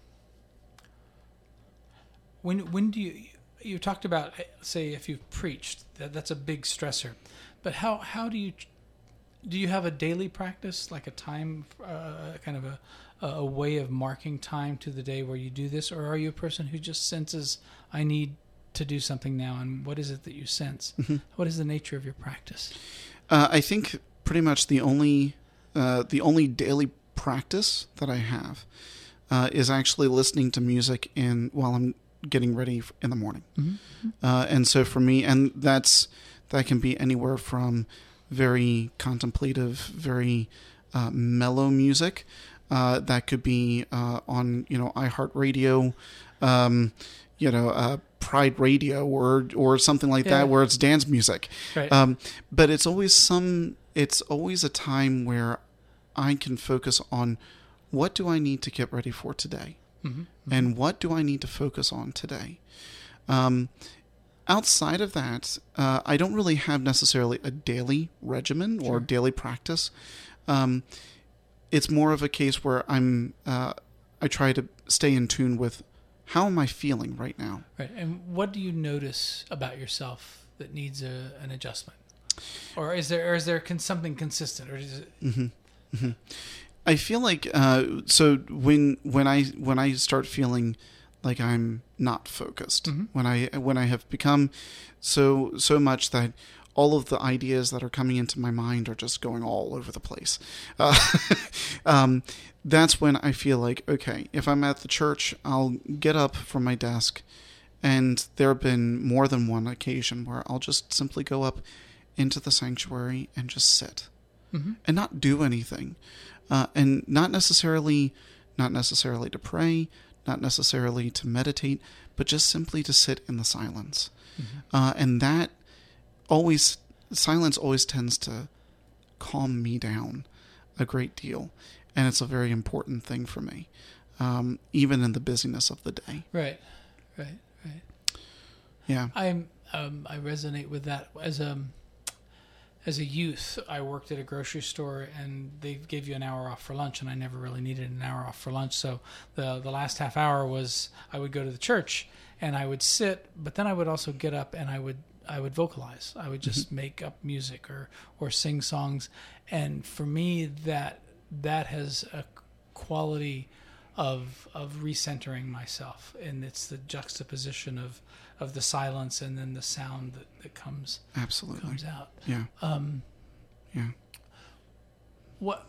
when when do you you talked about, say, if you've preached, that that's a big stressor, but how how do you do you have a daily practice, like a time, uh, kind of a a way of marking time to the day where you do this, or are you a person who just senses, I need to do something now, and what is it that you sense? What is the nature of your practice? Uh, I think pretty much the only uh, the only daily practice that I have uh, is actually listening to music in while I'm getting ready f- in the morning. Uh, and so for me, and that's that can be anywhere from very contemplative, very uh, mellow music. Uh, that could be uh, on you know iHeartRadio, um, you know uh, Pride Radio, or or something like Yeah. that, where it's dance music. Right. Um, but it's always some. It's always a time where I can focus on what do I need to get ready for today, and what do I need to focus on today. Um, outside of that, uh, I don't really have necessarily a daily regimen or daily practice. Um, it's more of a case where I'm. Uh, I try to stay in tune with how am I feeling right now. Right. And what do you notice about yourself that needs a, an adjustment? Or is there or is there con- something consistent, or is it I feel like uh, so when when I when I start feeling like I'm not focused, when I when I have become so so much that all of the ideas that are coming into my mind are just going all over the place. Uh, um, that's when I feel like, okay, if I'm at the church, I'll get up from my desk, and there have been more than one occasion where I'll just simply go up into the sanctuary and just sit and not do anything, uh, and not necessarily, not necessarily to pray, not necessarily to meditate, but just simply to sit in the silence. Uh, and that always, silence always tends to calm me down a great deal. And it's a very important thing for me, um, even in the busyness of the day. right, right, right? Yeah. I'm um, I resonate with that as a as a youth, I worked at a grocery store, and they gave you an hour off for lunch, and I never really needed an hour off for lunch. So the the last half hour was I would go to the church, and I would sit, but then I would also get up and I would I would vocalize. I would just mm-hmm. make up music or or sing songs, and for me that that has a quality of of recentering myself, and it's the juxtaposition of of the silence and then the sound that, that comes absolutely comes out. Yeah. Um, yeah. What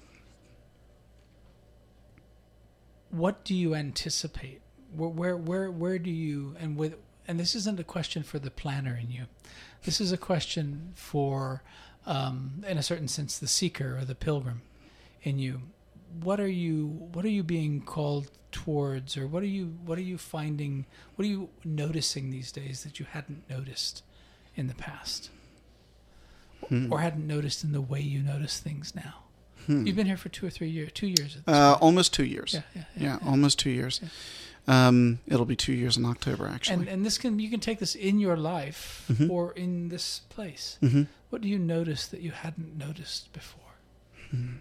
what do you anticipate? Where where where, where do you and with and this isn't a question for the planner in you. This is a question for, um, in a certain sense, the seeker or the pilgrim in you. What are you what are you being called towards, or what are you what are you finding, what are you noticing these days that you hadn't noticed in the past? Hmm. Or hadn't noticed in the way you notice things now? Hmm. You've been here for two or three years, two years at this uh, point. Almost two years. Yeah, yeah, yeah, yeah, yeah. almost two years. Yeah. Um, it'll be two years in October, actually. And and this can you can take this in your life mm-hmm. or in this place. Mm-hmm. What do you notice that you hadn't noticed before? Hmm.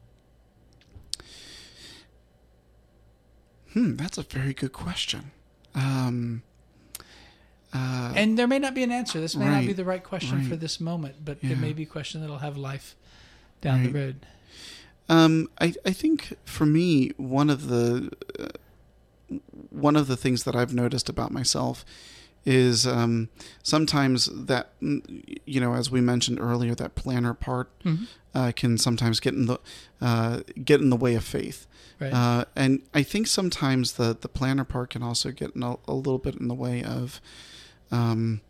Hmm, that's a very good question. Um, uh, and there may not be an answer. This may right, not be the right question right. for this moment, but Yeah. it may be a question that'll have life down Right. the road. Um, I I think for me, one of the uh, one of the things that I've noticed about myself is um, sometimes that, you know, as we mentioned earlier, that planner part Mm-hmm. uh, can sometimes get in the uh, get in the way of faith. Right. Uh, and I think sometimes the, the planner part can also get in a, a little bit in the way of um,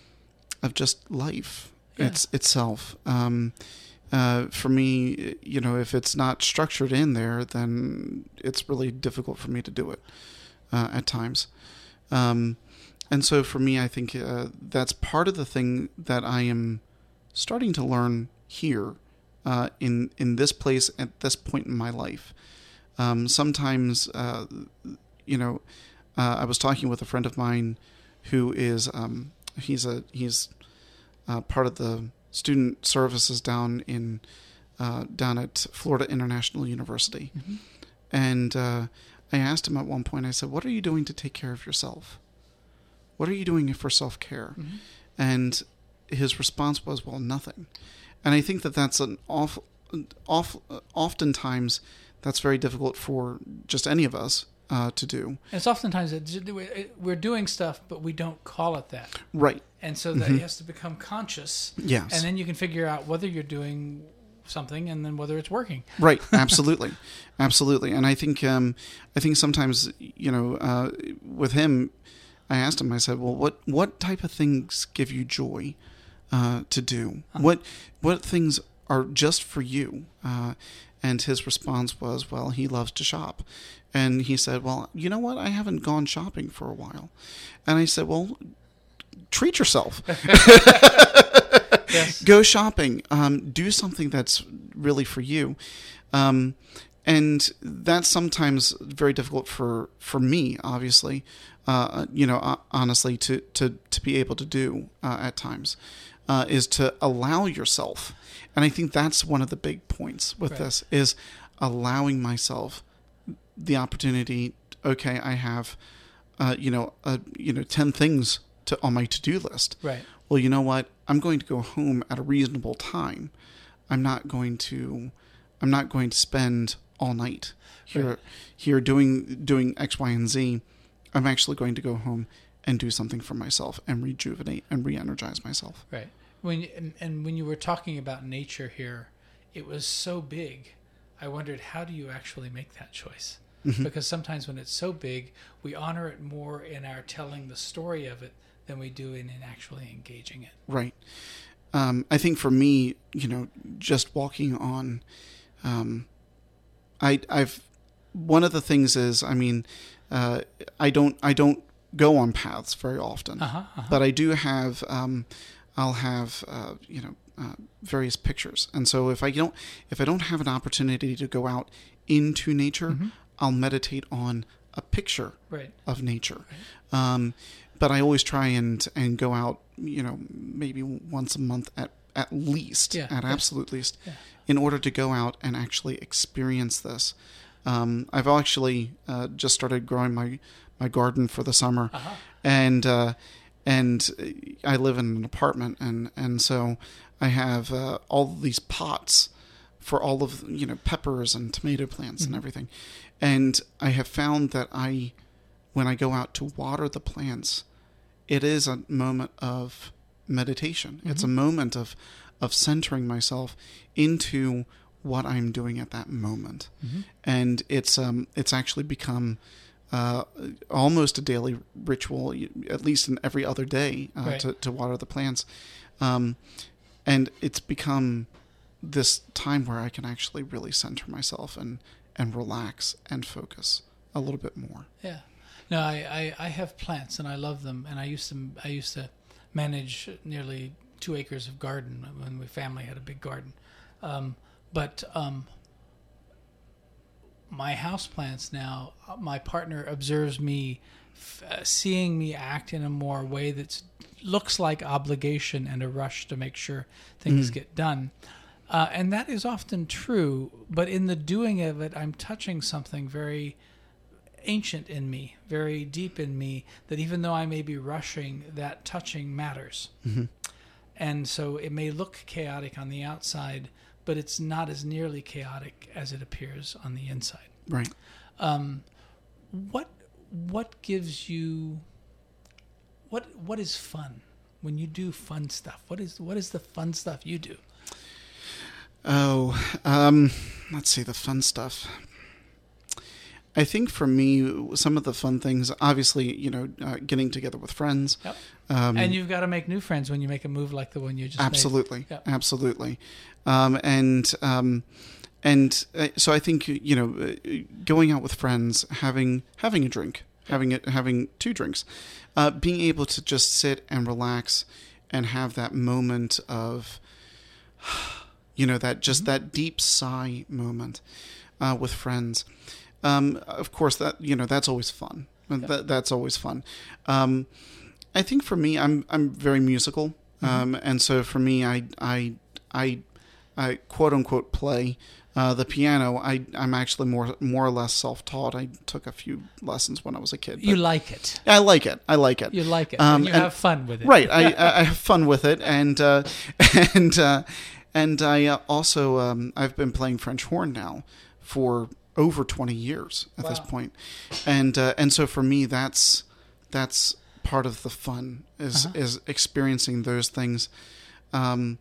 of just life Yeah. it's itself. Um, uh, for me, you know, if it's not structured in there, then it's really difficult for me to do it uh, at times. Um, and so for me, I think uh, that's part of the thing that I am starting to learn here uh, in in this place at this point in my life. Um, sometimes, uh, you know, uh, I was talking with a friend of mine who is um, he's a he's uh, part of the student services down in uh, down at Florida International University, Mm-hmm. and uh, I asked him at one point. I said, "What are you doing to take care of yourself? What are you doing for self-care?" Mm-hmm. And his response was, "Well, nothing." And I think that that's an awful, off, oftentimes that's very difficult for just any of us uh, to do. And it's oftentimes that we're doing stuff, but we don't call it that. Right. And so that Mm-hmm. it has to become conscious. Yes. And then you can figure out whether you're doing something and then whether it's working. Right. Absolutely. Absolutely. And I think, um, I think sometimes, you know, uh, with him, I asked him, I said, well, what, what type of things give you joy uh, to do? Uh-huh. What, what things are just for you? Uh, and his response was, well, he loves to shop. And he said, well, you know what? I haven't gone shopping for a while. And I said, well, treat yourself. Yes. Go shopping. Um, do something that's really for you. Um, and that's sometimes very difficult for, for me, obviously, uh, you know, uh, honestly, to, to, to be able to do uh, at times, uh, is to allow yourself. And I think that's one of the big points with Right. this is allowing myself the opportunity. Okay, I have, uh, you know, uh, you know, ten things to on my to-do list. Right. Well, you know what? I'm going to go home at a reasonable time. I'm not going to, I'm not going to spend all night here, Right. here doing doing X, Y, and Z. I'm actually going to go home and do something for myself and rejuvenate and re-energize myself. Right. When and, and when you were talking about nature here, it was so big. I wondered, how do you actually make that choice? Mm-hmm. Because sometimes when it's so big, we honor it more in our telling the story of it than we do in, in actually engaging it. Right. Um, I think for me, you know, just walking on, um, I, I've, one of the things is, I mean, uh, I don't, I don't go on paths very often, Uh-huh, uh-huh. but I do have, um, I'll have, uh, you know, uh, various pictures. And so if I don't, if I don't have an opportunity to go out into nature, Mm-hmm. I'll meditate on a picture Right. of nature. Um, but I always try and, and go out, you know, maybe once a month at, at least, Yeah, at yeah. absolute least, Yeah. in order to go out and actually experience this. Um, I've actually uh, just started growing my, my garden for the summer, Uh-huh. and uh, and I live in an apartment, and and so I have uh, all these pots for all of, you know, peppers and tomato plants Mm-hmm. and everything, and I have found that I, when I go out to water the plants, it is a moment of meditation. Mm-hmm. It's a moment of of centering myself into what I'm doing at that moment, Mm-hmm. and it's um it's actually become uh, almost a daily ritual, at least in every other day, uh, Right. to to water the plants, um, and it's become this time where I can actually really center myself and and relax and focus a little bit more. Yeah. No, I, I, I have plants and I love them, and I used to I used to manage nearly two acres of garden when my family had a big garden. Um, but um, my house plants now, my partner observes me f- uh, seeing me act in a more way that looks like obligation and a rush to make sure things get done. Uh, and that is often true, but in the doing of it, I'm touching something very ancient in me, very deep in me, that even though I may be rushing, that touching matters. Mm-hmm. And so it may look chaotic on the outside, but it's not as nearly chaotic as it appears on the inside. Right. Um, what what gives you what what is fun when you do fun stuff? What is what is the fun stuff you do? Oh, um, let's see, the fun stuff. I think for me, some of the fun things, obviously, you know, uh, getting together with friends. Yep. Um, And you've got to make new friends when you make a move like the one you just absolutely, made. Yep. absolutely. Um, and um, and uh, so I think, you know, uh, going out with friends, having having a drink, having it, having two drinks, uh, being able to just sit and relax and have that moment of, you know, that just Mm-hmm. that deep sigh moment uh, with friends. Um, of course, that, you know, that's always fun. That, that's always fun. Um, I think for me, I'm I'm very musical, um, and so for me, I I I, I quote unquote play uh, the piano. I I'm actually more more or less self-taught. I took a few lessons when I was a kid. You but like it. I like it. I like it. You like it. Um, and you and- have fun with it. Right. I, I I have fun with it, and uh, and uh, and I uh, also um, I've been playing French horn now for over twenty years at this Wow. point, and uh, and so for me, that's that's part of the fun is Uh-huh. is experiencing those things, um,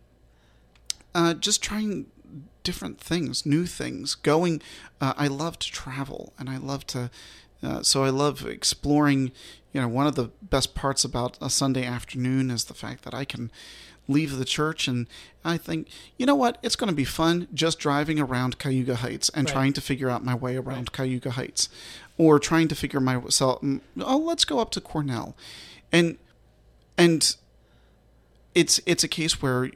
uh, just trying different things, new things, going. Uh, I love to travel, and I love to. Uh, so I love exploring. You know, one of the best parts about a Sunday afternoon is the fact that I can leave the church and I think, you know what, it's going to be fun just driving around Cayuga Heights and Right. trying to figure out my way around Right. Cayuga Heights, or trying to figure myself. Oh, let's go up to Cornell, and and it's it's a case where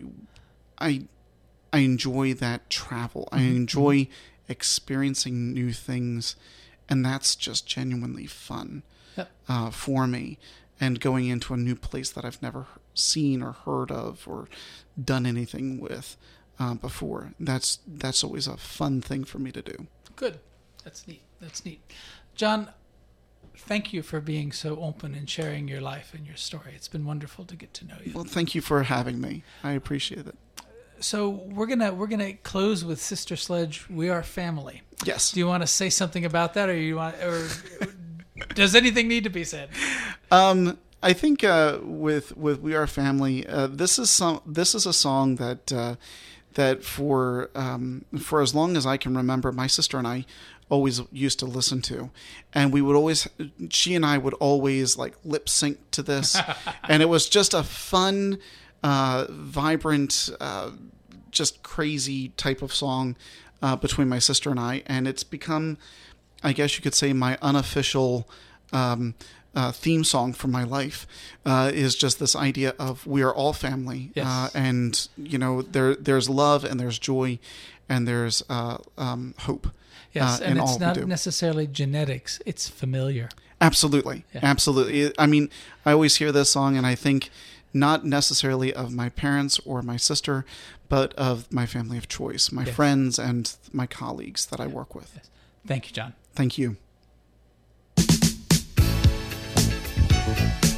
I I enjoy that travel. I enjoy experiencing new things, and that's just genuinely fun Yep. uh, for me. And going into a new place that I've never seen or heard of or done anything with uh, before. That's that's always a fun thing for me to do. Good. That's neat. That's neat. John, thank you for being so open and sharing your life and your story. It's been wonderful to get to know you. Well, thank you for having me. I appreciate it. So we're gonna we're gonna close with Sister Sledge. We are family. Yes. Do you want to say something about that, or you want, or does anything need to be said? Um, I think uh, with with We Are Family, uh, this is some this is a song that uh, that for um, for as long as I can remember, my sister and I always used to listen to, and we would always she and I would always like lip sync to this, and it was just a fun, uh, vibrant, uh, just crazy type of song uh, between my sister and I, and it's become, I guess you could say, my unofficial um, uh, theme song for my life. Uh, is just this idea of we are all family, Yes. uh, and you know there there's love and there's joy, and there's uh, um, hope. Yes, uh, and in all it's we not do. necessarily genetics; it's familiar. Absolutely, Yeah. absolutely. I mean, I always hear this song and I think not necessarily of my parents or my sister, but of my family of choice, my Yes. friends and my colleagues that I work with. Yes. Thank you, John. Thank you.